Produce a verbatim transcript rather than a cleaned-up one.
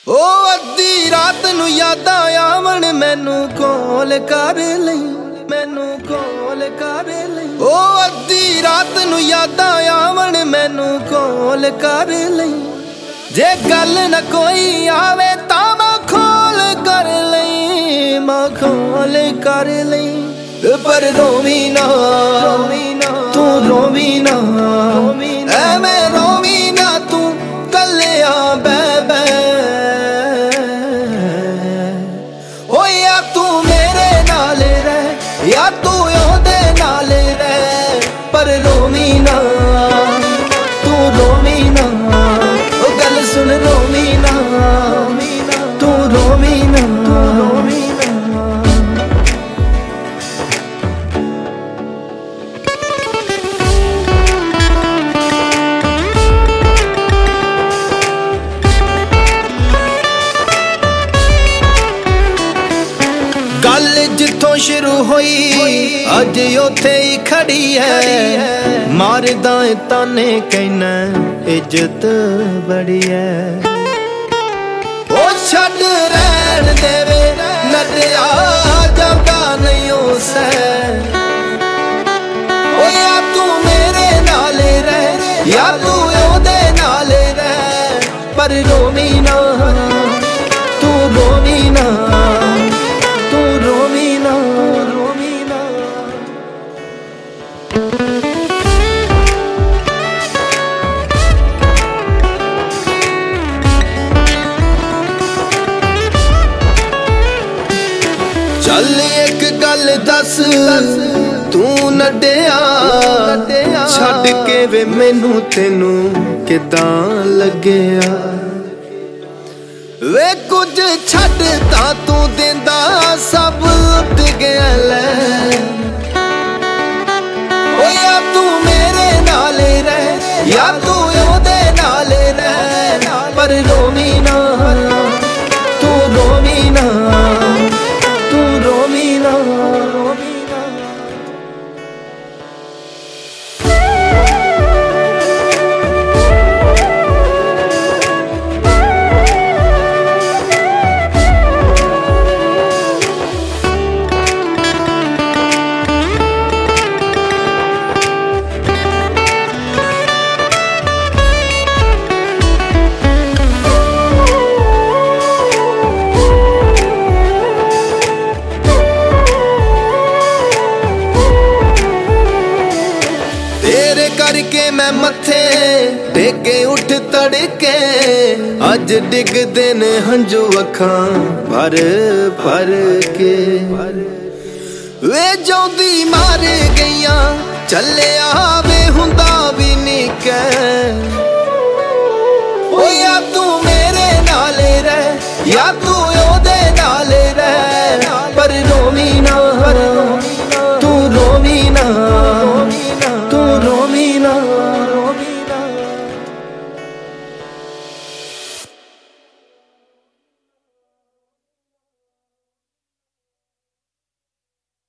ओ अद्धी रात नू यादां आवन मैनू कॉल कर लई, मैनू कॉल कर लई। ओ अद्धी रात नू यादां आवन मैनू कॉल कर लई। जे गल न कोई आवे तां मां खोल कर लई, मां खोल कर लई। पर रोवी ना तू, रोवी ना एवें रोवी ना तू कल्लिया बै बै। ओ या तू मेरे नाल रह या तू ओहदे नाल रह, पर रोवी ना तू, रोवी ना। ओ गल सुन रोवी ना तू, रोवी ना रोवी ना। गल जिथों शुरू होई अज उथे ही खड़ी है। मारदा ताने कहना इज्जत बड़ी है। ओ छड़ रहन देवे नटिया जाता नहीं उसे। ओ या तू मेरे नाल रह या तू ओहदे नाल रह, पर रोवी ना तू, रोवी ना तू, रोवी ना रोवी ना। चल एक गल दस तू नड्डिया, छड़ के वे मैनू तेनू किदां लग्गिया। वे कुछ छड़ तां तू देंदा सब उठ गया लै। ओ या तू मेरे नाल रह या तू ओहदे नाल रह, पर रोवी ना तू, रोवी ना तू, रोवी ना रोवी ना। करके मैं मथे टेके उठ तड़के, अज डिगदे ने हंजू अखां भर भर के। वे जोंदी मार गईयां चलिया वे हुंदा भी नहीं कै। ओ या तू मेरे नाल रह या तू ओहदे नाल